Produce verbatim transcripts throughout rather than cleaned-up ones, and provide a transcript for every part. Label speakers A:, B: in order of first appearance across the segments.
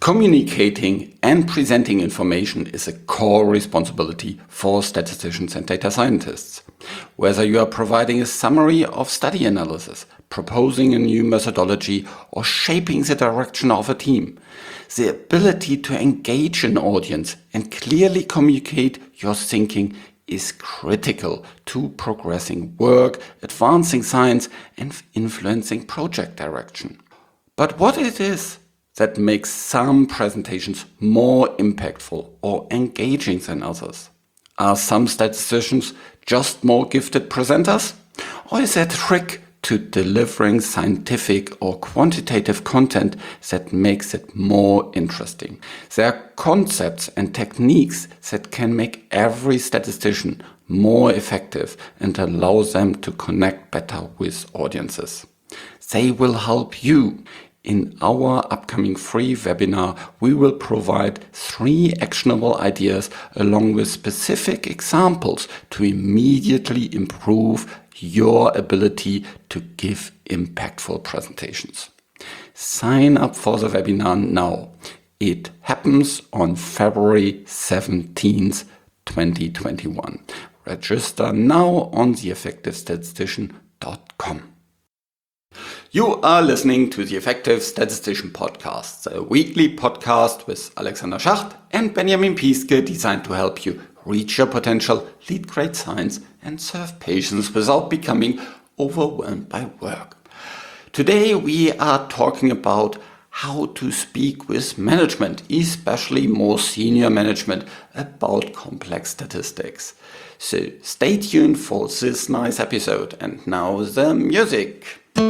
A: Communicating and presenting information is a core responsibility for statisticians and data scientists. Whether you are providing a summary of study analysis, proposing a new methodology, or shaping the direction of a team, the ability to engage an audience and clearly communicate your thinking is critical to progressing work, advancing science, and influencing project direction. But what it is that makes some presentations more impactful or engaging than others? Are some statisticians just more gifted presenters? Or is there a trick to delivering scientific or quantitative content that makes it more interesting? There are concepts and techniques that can make every statistician more effective and allow them to connect better with audiences. They will help you. In our upcoming free webinar, we will provide three actionable ideas along with specific examples to immediately improve your ability to give impactful presentations. Sign up for the webinar now. It happens on February seventeenth, twenty twenty-one. Register now on the effective statistician dot com. You are listening to the Effective Statistician Podcast, a weekly podcast with Alexander Schacht and Benjamin Piske, designed to help you reach your potential, lead great science, and serve patients without becoming overwhelmed by work. Today we are talking about how to speak with management, especially more senior management, about complex statistics. So stay tuned for this nice episode, and now the music.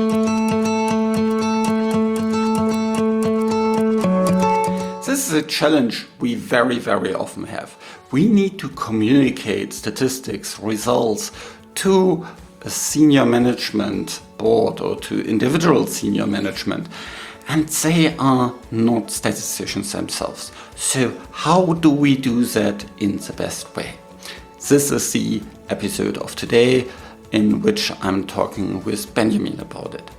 A: This is a challenge we very, very often have. We need to communicate statistics, results to a senior management board or to individual senior management, and they are not statisticians themselves. So how do we do that in the best way? This is the episode of today in which I'm talking with Benjamin about it.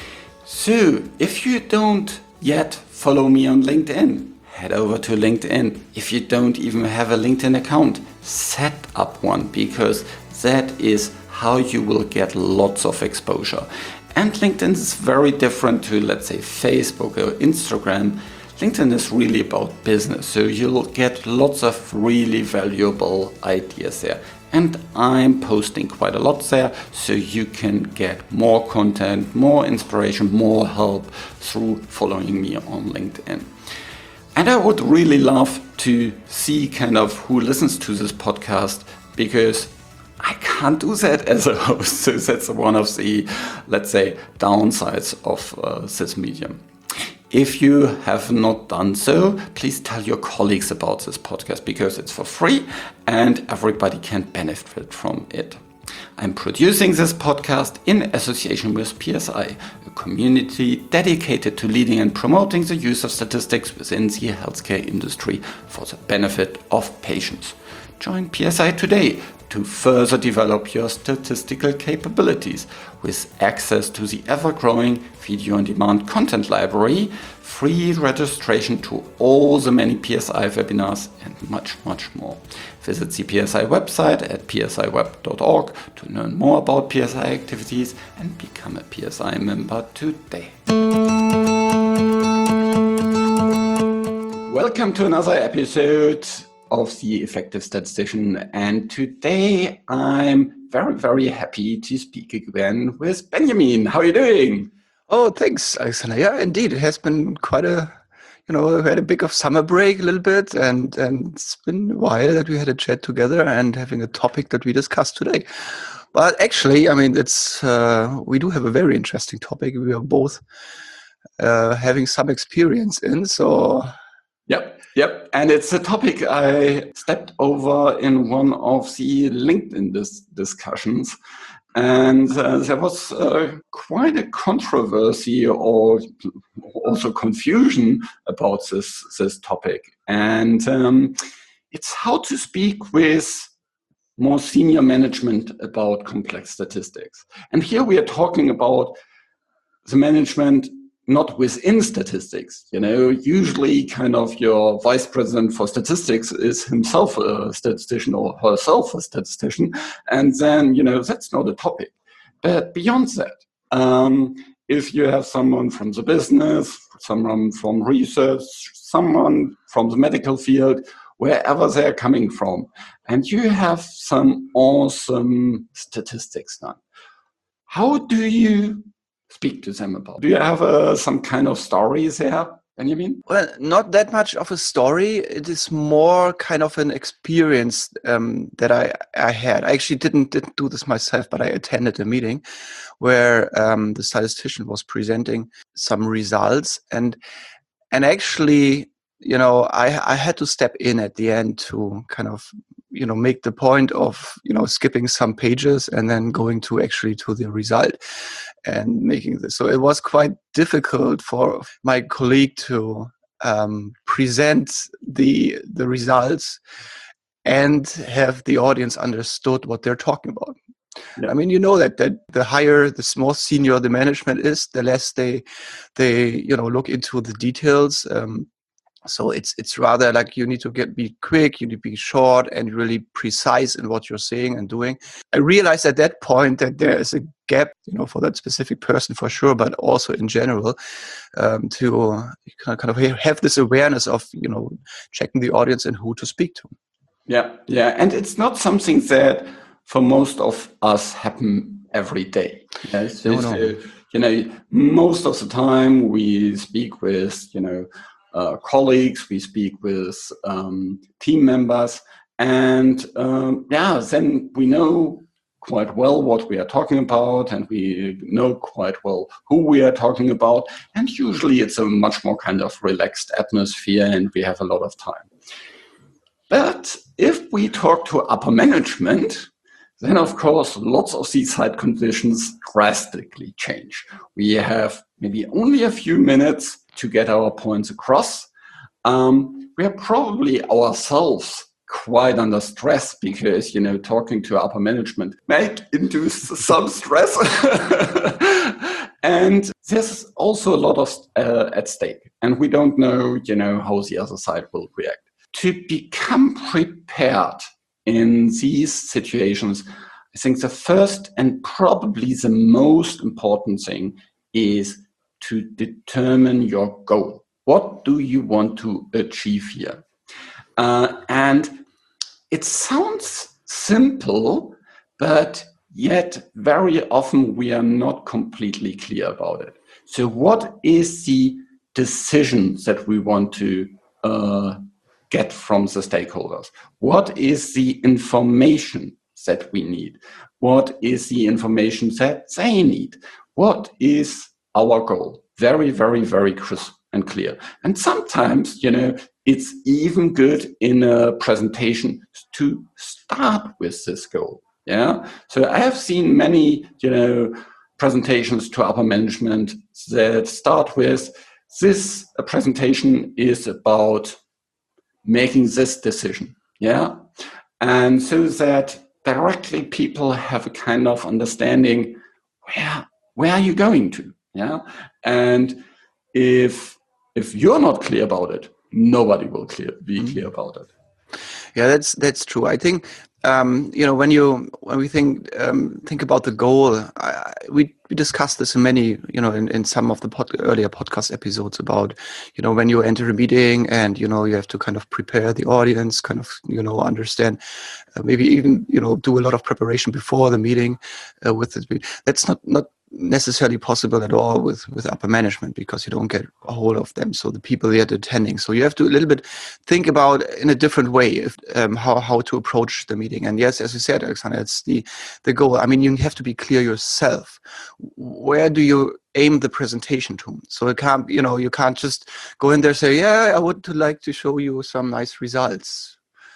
A: So if you don't yet follow me on LinkedIn, head over to LinkedIn. If you don't even have a LinkedIn account, set up one, because that is how you will get lots of exposure. And LinkedIn is very different to, let's say, Facebook or Instagram. LinkedIn is really about business, so you'll get lots of really valuable ideas there. And I'm posting quite a lot there, so you can get more content, more inspiration, more help through following me on LinkedIn. And I would really love to see kind of who listens to this podcast, because I can't do that as a host. So that's one of the, let's say, downsides of uh, this medium. If you have not done so, please tell your colleagues about this podcast, because it's for free and everybody can benefit from it. I'm producing this podcast in association with P S I, a community dedicated to leading and promoting the use of statistics within the healthcare industry for the benefit of patients. Join P S I today to further develop your statistical capabilities with access to the ever-growing video-on-demand content library, free registration to all the many P S I webinars, and much, much more. Visit the P S I website at p s i web dot org to learn more about P S I activities and become a P S I member today. Welcome to another episode of the Effective Statistician, and today I'm very, very happy to speak again with Benjamin. How are you doing?
B: Oh, thanks, Alexander. Yeah, indeed, it has been quite a, you know, we had a big of summer break a little bit, and and it's been a while that we had a chat together and having a topic that we discussed today. But actually, I mean, it's uh, we do have a very interesting topic. We are both uh, having some experience in, so.
A: Yep, yep. And it's a topic I stepped over in one of the LinkedIn dis- discussions. And uh, there was uh, quite a controversy or also confusion about this, this topic. And um, it's how to speak with more senior management about complex statistics. And here we are talking about the management not within statistics. You know, usually kind of your vice president for statistics is himself a statistician or herself a statistician. And then, you know, that's not a topic. But beyond that, um, if you have someone from the business, someone from research, someone from the medical field, wherever they're coming from, and you have some awesome statistics done, how do you speak to them about? Do you have uh, some kind of stories there, Benjamin?
B: Well, not that much of a story. It is more kind of an experience um, that I, I had. I actually didn't, didn't do this myself, but I attended a meeting where um, the statistician was presenting some results. And and actually, you know, I, I had to step in at the end to kind of, you know, make the point of, you know, skipping some pages and then going to actually to the result and making this. So it was quite difficult for my colleague to um, present the the results and have the audience understood what they're talking about. Yeah. I mean, you know that that the higher, the more senior the management is, the less they they you know look into the details. Um, So it's it's rather like you need to get be quick, you need to be short and really precise in what you're saying and doing. I realized at that point that there is a gap, you know, for that specific person for sure, but also in general, um, to kind of have this awareness of, you know, checking the audience and who to speak to.
A: Yeah, yeah, and it's not something that for most of us happen every day. Yes,
B: no, no.
A: Uh, you know, most of the time we speak with, you know, Uh, colleagues, we speak with um, team members, and um, yeah, then we know quite well what we are talking about, and we know quite well who we are talking about, and usually it's a much more kind of relaxed atmosphere, and we have a lot of time. But if we talk to upper management, then of course lots of these side conditions drastically change. We have maybe only a few minutes to get our points across. Um, we are probably ourselves quite under stress because, you know, talking to upper management might induce some stress. And there's also a lot of uh, at stake. And we don't know, you know, how the other side will react. To become prepared in these situations, I think the first and probably the most important thing is to determine your goal. What do you want to achieve here? Uh, and it sounds simple, but yet very often we are not completely clear about it. So what is the decision that we want to uh, get from the stakeholders? What is the information that we need? What is the information that they need? What is our goal? Very, very, very crisp and clear. And sometimes, you know, it's even good in a presentation to start with this goal. Yeah. So I have seen many, you know, presentations to upper management that start with this presentation is about making this decision. Yeah. And so that directly people have a kind of understanding, where, where are you going to? Yeah. And if if you're not clear about it, nobody will clear, be clear about it.
B: Yeah, that's that's true. I think um, you know when you when we think um, think about the goal, I, we we discussed this in many you know in, in some of the pod, earlier podcast episodes about you know when you enter a meeting and you know you have to kind of prepare the audience, kind of you know understand, uh, maybe even you know do a lot of preparation before the meeting uh, with the that's not not. necessarily possible at all with with upper management because you don't get a hold of them, so the people they are attending. So you have to a little bit think about in a different way if, um, how how to approach the meeting. And yes, as you said, Alexander, it's the the goal. I mean, you have to be clear yourself. Where do you aim the presentation to? So it can't you know you can't just go in there and say, yeah, I would like to show you some nice results.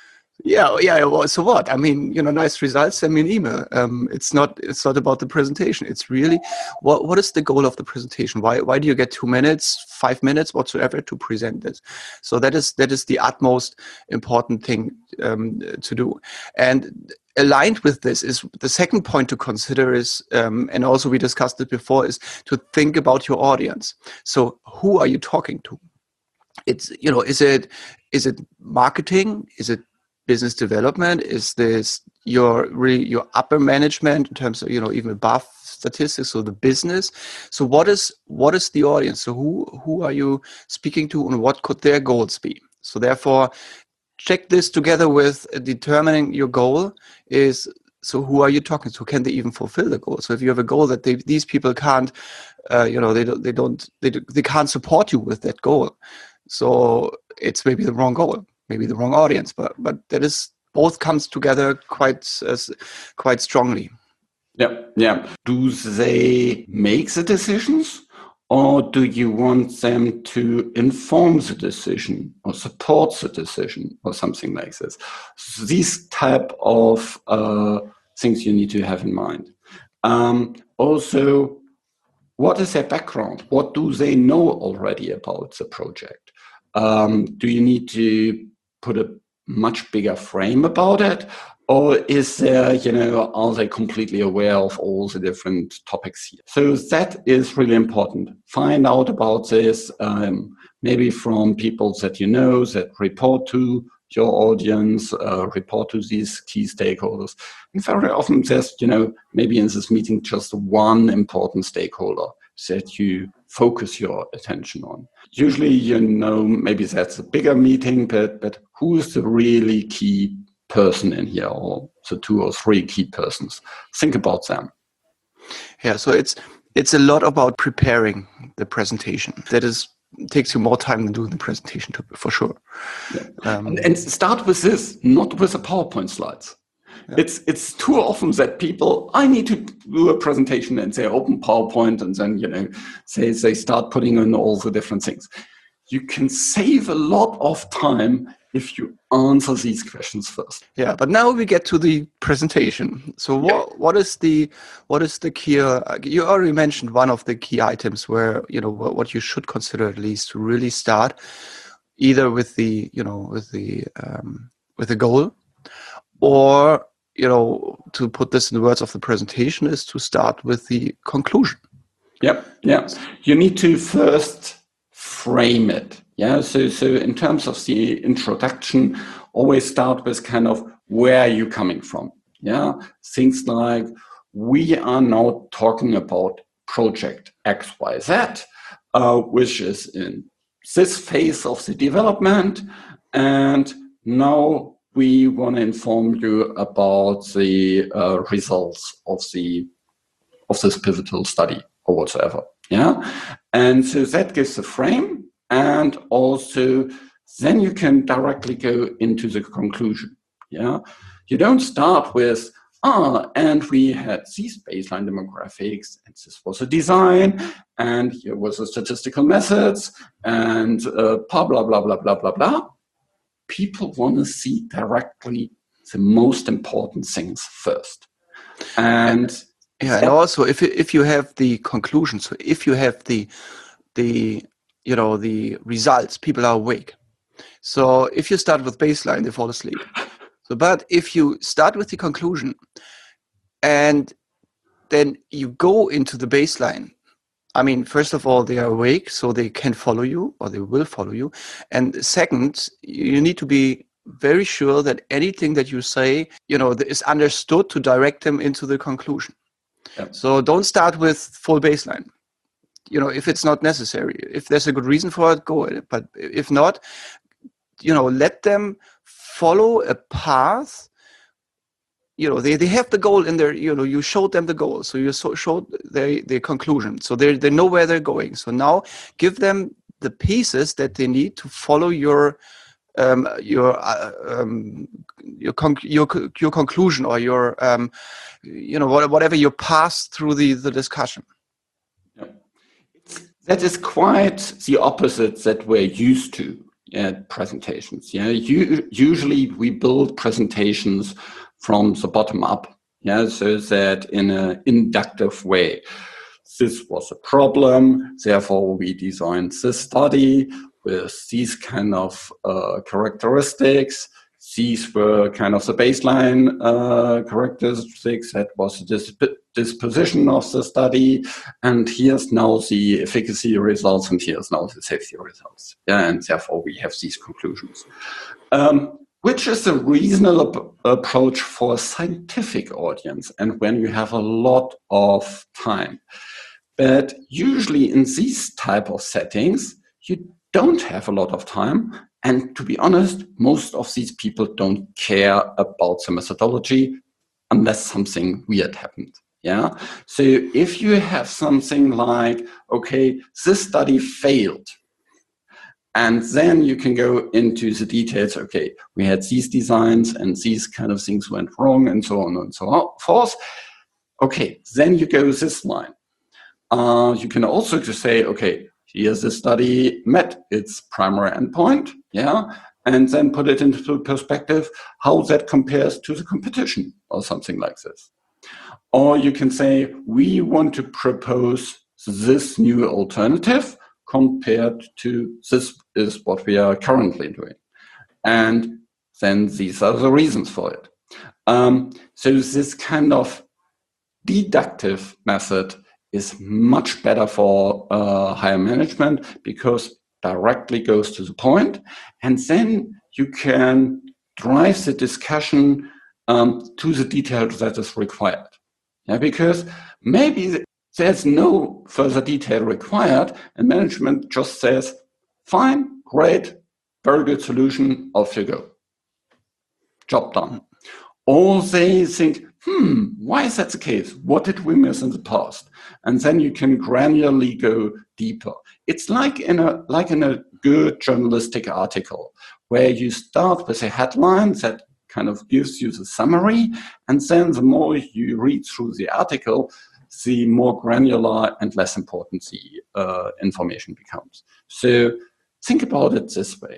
B: Yeah, yeah. Well, so what? I mean, you know, nice results. Send me an email. Um, it's not. It's not about the presentation. It's really what. What is the goal of the presentation? Why? Why do you get two minutes, five minutes, whatsoever, to present this? So that is that is the utmost important thing um, to do. And aligned with this is the second point to consider is, um, and also we discussed it before, is to think about your audience. So who are you talking to? It's, you know, is it is it marketing? Is it business development? Is this your really your upper management in terms of, you know, even above statistics, so the business? So what is what is the audience? So who who are you speaking to, and what could their goals be? So therefore, check this together with determining your goal is, so who are you talking to? Can they even fulfill the goal? So if you have a goal that they, these people can't, uh, you know, they don't, they don't, they, they can't support you with that goal. So it's maybe the wrong goal, maybe the wrong audience, but, but that is, both comes together quite, uh, quite strongly.
A: Yeah. Yeah. Do they make the decisions? Or do you want them to inform the decision or support the decision or something like this? So these type of uh, things you need to have in mind. Um, also, what is their background? What do they know already about the project? Um, do you need to put a much bigger frame about it? Or is there, you know, are they completely aware of all the different topics here? So that is really important. Find out about this, um, maybe from people that you know, that report to your audience, uh, report to these key stakeholders. And very often there's, you know, maybe in this meeting, just one important stakeholder that you focus your attention on. Usually, you know, maybe that's a bigger meeting, but, but who is the really key person in here, or the two or three key persons? Think about them.
B: Yeah, so it's it's a lot about preparing the presentation. That is takes you more time than doing the presentation, to, for sure.
A: Yeah.
B: Um,
A: and, and start with this, not with the PowerPoint slides. Yeah. It's it's too often that people, I need to do a presentation, and they open PowerPoint and then, you know, they, they start putting in all the different things. You can save a lot of time if you answer these questions first.
B: Yeah, but now we get to the presentation. So what yeah. what is the what is the key? Uh, you already mentioned one of the key items where, you know, what, what you should consider at least to really start, either with the, you know, with the um, with the goal, or, you know, to put this in the words of the presentation, is to start with the conclusion.
A: Yep, yeah. You need to first frame it. Yeah, so so in terms of the introduction, always start with kind of, where are you coming from? Yeah, things like, we are now talking about project X Y Z, uh, which is in this phase of the development, and now we want to inform you about the uh, results of the of this pivotal study or whatsoever. Yeah, and so that gives the frame. And also, then you can directly go into the conclusion. Yeah, you don't start with, ah, and we had these baseline demographics, and this was a design, and here was the statistical methods, and uh, blah, blah, blah, blah, blah, blah, blah. People want to see directly the most important things first. And
B: yeah, and also if if you have the conclusion, so if you have the the you know, the results, people are awake. So if you start with baseline, they fall asleep. So, but if you start with the conclusion and then you go into the baseline, I mean, first of all, they are awake, so they can follow you, or they will follow you. And second, you need to be very sure that anything that you say, you know, is understood to direct them into the conclusion. Yep. So don't start with full baseline. You know, if it's not necessary, if there's a good reason for it, go it. But if not, you know, let them follow a path. You know, they, they have the goal in their, you know, you showed them the goal. So you so, showed their, their conclusion. So they they know where they're going. So now give them the pieces that they need to follow your um, your uh, um, your, conc- your your conclusion, or your um, you know, whatever you pass through the, the discussion.
A: That is quite the opposite that we're used to at presentations. Yeah, you, usually we build presentations from the bottom up. Yeah, so that in an inductive way. This was a problem, therefore we designed this study with these kind of uh, characteristics. these were kind of the baseline uh, characteristics. That was the disp- disposition of the study. And here's now the efficacy results, and here's now the safety results. Yeah, and therefore we have these conclusions. Um, which is a reasonable approach for a scientific audience and when you have a lot of time. But usually in these type of settings, you don't have a lot of time. And to be honest, most of these people don't care about the methodology unless something weird happened. Yeah. So if you have something like, okay, this study failed, and then you can go into the details. Okay, we had these designs and these kind of things went wrong and so on and so forth. Okay, then you go this line. Uh, you can also just say, okay, here's the study met its primary endpoint, yeah, and then put it into perspective how that compares to the competition or something like this. Or you can say, we want to propose this new alternative compared to this is what we are currently doing. And then these are the reasons for it. Um, so this kind of deductive method is much better for uh, higher management because directly goes to the point, and then you can drive the discussion um, to the detail that is required. Yeah, because maybe there's no further detail required, and management just says, fine, great, very good solution, off you go. Job done. Or they think, hmm, why is that the case? What did we miss in the past? And then you can granularly go deeper. It's like in a like in a good journalistic article where you start with a headline that kind of gives you the summary, and then the more you read through the article, the more granular and less important the uh, information becomes. So think about it this way.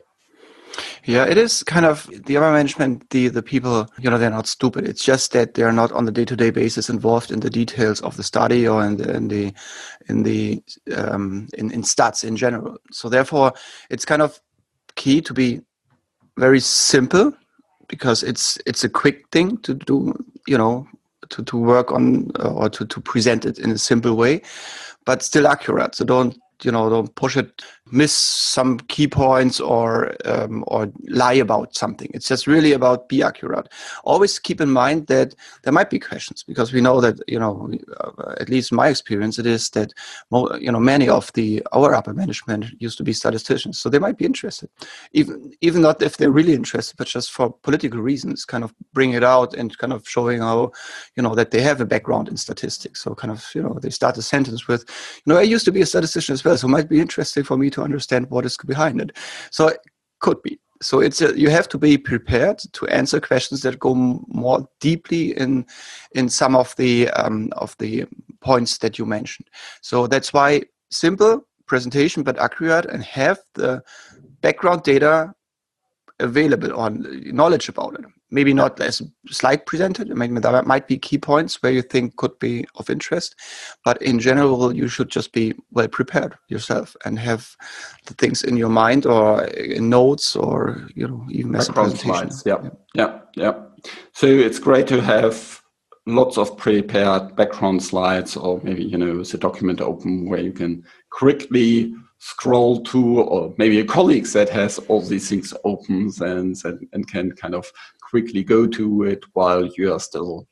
B: Yeah, it is kind of the upper management, the, the people, you know, they're not stupid. It's just that they're not on the day-to-day basis involved in the details of the study or in the in the in the um, in, in stats in general. So therefore, it's kind of key to be very simple because it's it's a quick thing to do, you know, to, to work on uh, or to, to present it in a simple way, but still accurate. So don't you know, don't push it, miss some key points or um, or lie about something. It's just really about be accurate. Always keep in mind that there might be questions because we know that, you know, uh, at least in my experience, it is that, you know, many of the our upper management used to be statisticians, so they might be interested, even even not if they're really interested, but just for political reasons, kind of bring it out and kind of showing how, you know, that they have a background in statistics. So kind of, you know, they start a sentence with, you know, I used to be a statistician as well, so it might be interesting for me to understand what is behind it. So it could be. So it's a, you have to be prepared to answer questions that go m- more deeply in in some of the um, of the points that you mentioned. So that's why simple presentation but accurate, and have the background data available or knowledge about it. Maybe not as slide presented. I mean, there might be key points where you think could be of interest, but in general, you should just be well prepared yourself and have the things in your mind or in notes or, you know, even as a presentation.
A: Slides. Yeah, yeah, yeah. So it's great to have lots of prepared background slides, or maybe, you know, the document open where you can quickly scroll to, or maybe a colleague that has all these things open and, and can kind of quickly go to it while you are still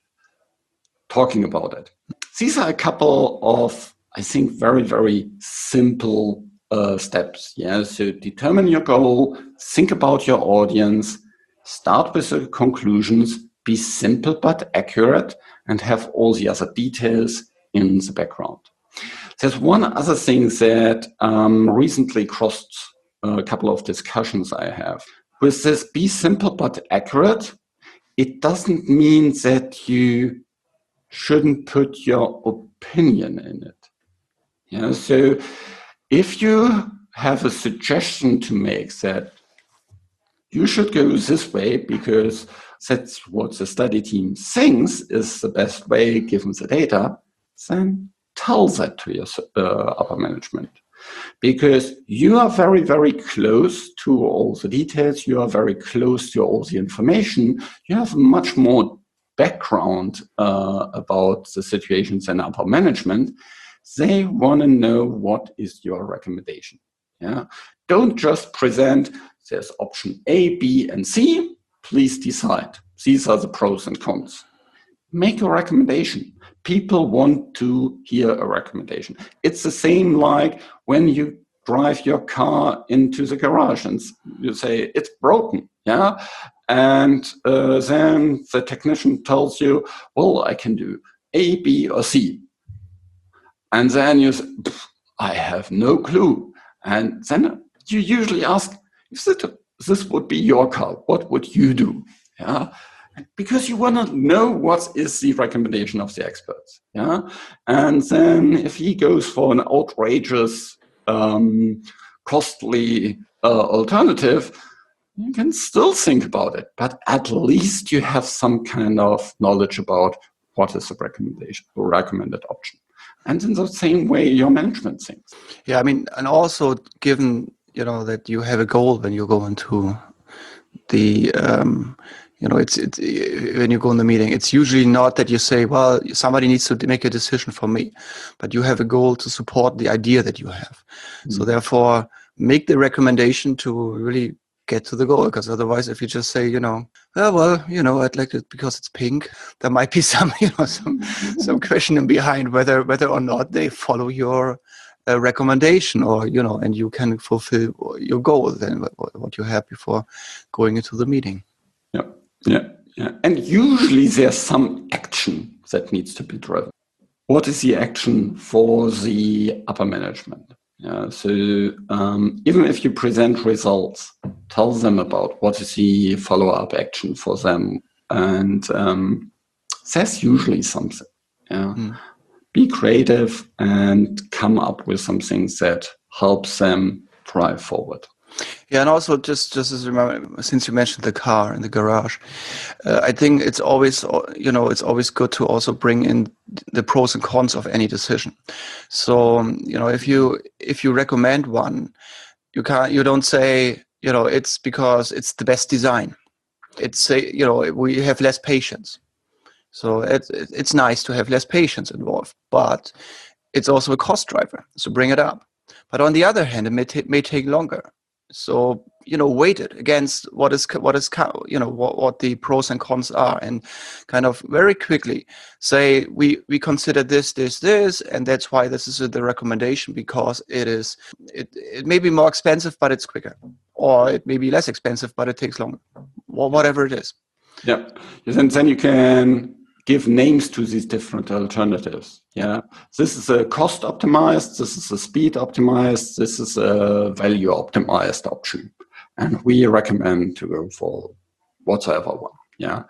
A: talking about it. These are a couple of, I think, very, very simple uh, steps. Yeah, so determine your goal, think about your audience, start with the conclusions, be simple but accurate, and have all the other details in the background. There's one other thing that um, recently crossed a couple of discussions I have. With this be simple but accurate, it doesn't mean that you shouldn't put your opinion in it. Yeah, so if you have a suggestion to make that you should go this way because that's what the study team thinks is the best way given the data, then tell that to your uh, upper management. because you are very, very close to all the details. You are very close to all the information. You have much more background uh, about the situations than upper management. They want to know what is your recommendation. Yeah, don't just present, there's option A, B, and C. Please decide. These are the pros and cons. Make a recommendation. People want to hear a recommendation. It's the same like when you drive your car into the garage and you say it's broken, yeah? And uh, then the technician tells you, well, I can do A, B, or C. And then you say, I have no clue. And then you usually ask, if this would be your car, what would you do? Yeah, because you want to know what is the recommendation of the experts. Yeah, and then if he goes for an outrageous, um, costly uh, alternative, you can still think about it. But at least you have some kind of knowledge about what is the recommendation or recommended option. And in the same way, your management thinks.
B: Yeah, I mean, and also given, you know, that you have a goal when you go into the, um, you know, it's, it's when you go in the meeting, it's usually not that you say, well, somebody needs to make a decision for me, but you have a goal to support the idea that you have. Mm-hmm. So therefore, make the recommendation to really get to the goal, because otherwise, if you just say, you know, oh, well, you know, I'd like it because it's pink, there might be some, you know, some some questioning behind whether whether or not they follow your uh, recommendation, or, you know, and you can fulfill your goal then what you had before going into the meeting.
A: Yeah, yeah, yeah. And usually there's some action that needs to be driven. What is the action for the upper management? Yeah, so um, even if you present results, tell them about what is the follow-up action for them, and um, that's usually something. Yeah, mm. Be creative and come up with something that helps them drive forward.
B: Yeah, and also just just as remember, since you mentioned the car in the garage, uh, I think it's always, you know, it's always good to also bring in the pros and cons of any decision. So, you know, if you if you recommend one, you can't you don't say, you know, it's because it's the best design. It's say, you know, we have less patience. So it's it's nice to have less patience involved, but it's also a cost driver. So bring it up. But on the other hand, it may t- may take longer. So, you know, weight it against what is, what is, you know, what, what the pros and cons are, and kind of very quickly say, we, we consider this, this, this, and that's why this is the recommendation, because it is, it, it may be more expensive, but it's quicker, or it may be less expensive, but it takes longer, or whatever it is.
A: Yeah. And then you can give names to these different alternatives. Yeah, this is a cost optimized, this is a speed optimized, this is a value optimized option, and we recommend to go for whatsoever one. Yeah,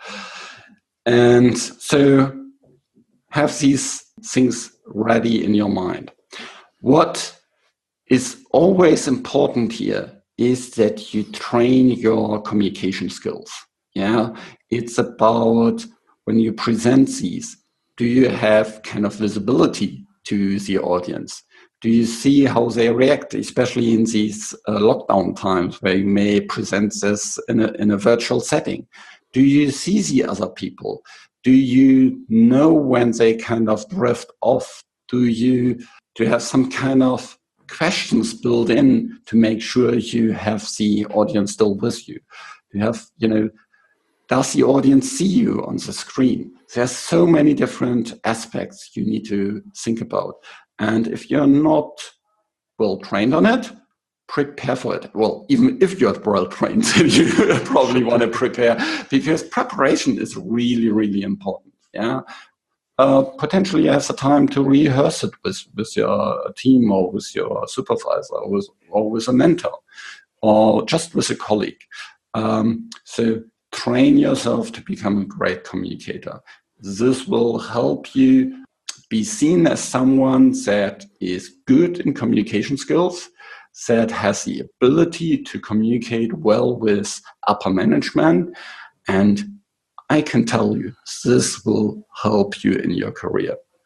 A: and so have these things ready in your mind. What is always important here is that you train your communication skills. Yeah, it's about when you present these, do you have kind of visibility to the audience? Do you see how they react, especially in these uh, lockdown times where you may present this in a, in a virtual setting? Do you see the other people? Do you know when they kind of drift off? Do you, do you have some kind of questions built in to make sure you have the audience still with you? Do you have, you know, does the audience see you on the screen? There's so many different aspects you need to think about. And if you're not well trained on it, prepare for it. Well, even if you're well trained, you probably want to prepare, because preparation is really, really important. Yeah. Uh, potentially you have the time to rehearse it with, with your team, or with your supervisor, or with, or with a mentor, or just with a colleague. Um, so train yourself to become a great communicator. This will help you be seen as someone that is good in communication skills, that has the ability to communicate well with upper management. And I can tell you, this will help you in your career.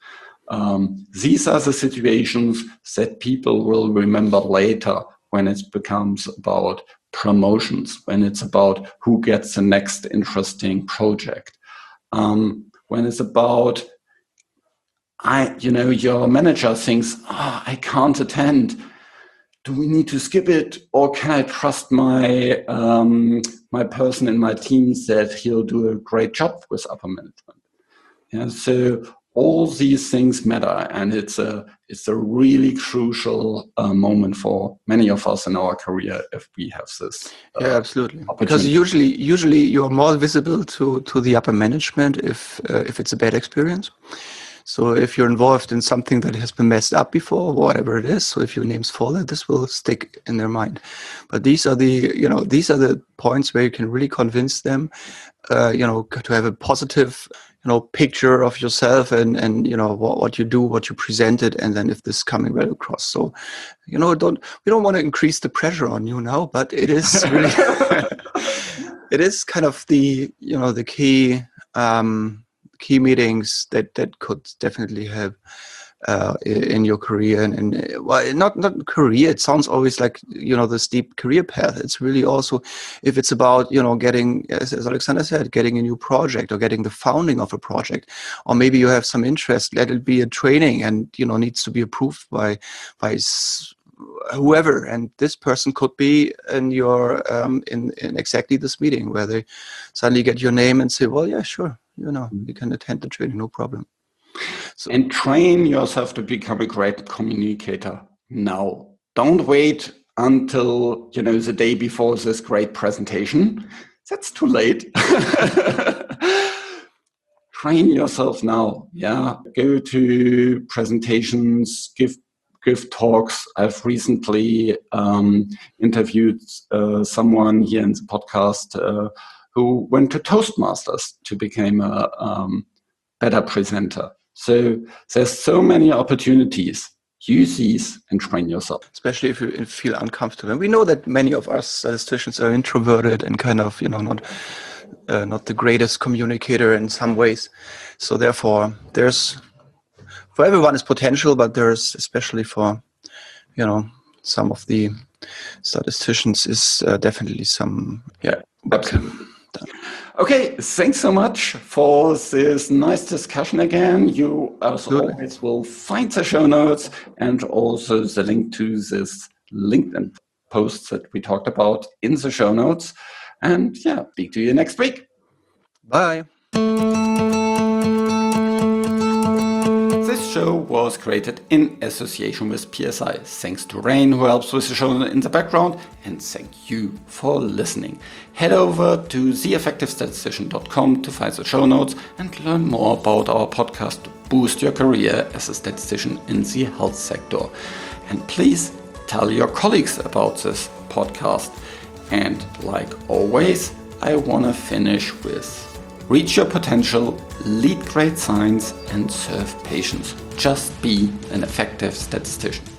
A: Um, these are the situations that people will remember later when it becomes about promotions, when it's about who gets the next interesting project, um, when it's about, I, you know, your manager thinks, oh, I can't attend. Do we need to skip it, or can I trust my um, my person in my team that he'll do a great job with upper management? Yeah, so all these things matter, and it's a it's a really crucial uh, moment for many of us in our career if we have this. Uh,
B: yeah, absolutely. Because usually, usually you're more visible to to the upper management if uh, if it's a bad experience. So if you're involved in something that has been messed up before, whatever it is, so if your name's fallen, this will stick in their mind. But these are the, you know, these are the points where you can really convince them, uh, you know, to have a positive, you know, picture of yourself and, and you know, what, what you do, what you presented, and then if this is coming well across. So, you know, don't we don't want to increase the pressure on you now, but it is really, it is kind of the, you know, the key, um, key meetings that that could definitely help uh, in your career and, and well, not not career. It sounds always like, you know, the steep career path. It's really also if it's about, you know, getting, as, as Alexander said, getting a new project or getting the founding of a project, or maybe you have some interest. Let it be a training, and you know needs to be approved by by whoever, and this person could be in your um, in in exactly this meeting where they suddenly get your name and say, well, yeah, sure. You know, you can attend the training, no problem.
A: So, and train yourself to become a great communicator now. Don't wait until, you know, the day before this great presentation. That's too late. Train yourself now. Yeah, go to presentations, give give talks. I've recently um, interviewed uh, someone here in the podcast uh, who went to Toastmasters to become a um, better presenter. So there's so many opportunities. Use these and train yourself.
B: Especially if you feel uncomfortable. And we know that many of us statisticians are introverted and kind of, you know, not uh, not the greatest communicator in some ways. So therefore, there's, for everyone is potential, but there's, especially for, you know, some of the statisticians is uh, definitely some,
A: yeah, absolutely. Okay, thanks so much for this nice discussion again. You, as Absolutely. always, will find the show notes and also the link to this LinkedIn post that we talked about in the show notes. And yeah, speak to you next week.
B: Bye.
A: This show was created in association with P S I. Thanks to Rain, who helps with the show in the background, and thank you for listening. Head over to the effective statistician dot com to find the show notes and learn more about our podcast to boost your career as a statistician in the health sector. And please tell your colleagues about this podcast. And like always, I want to finish with: reach your potential, lead great science, and serve patients. Just be an effective statistician.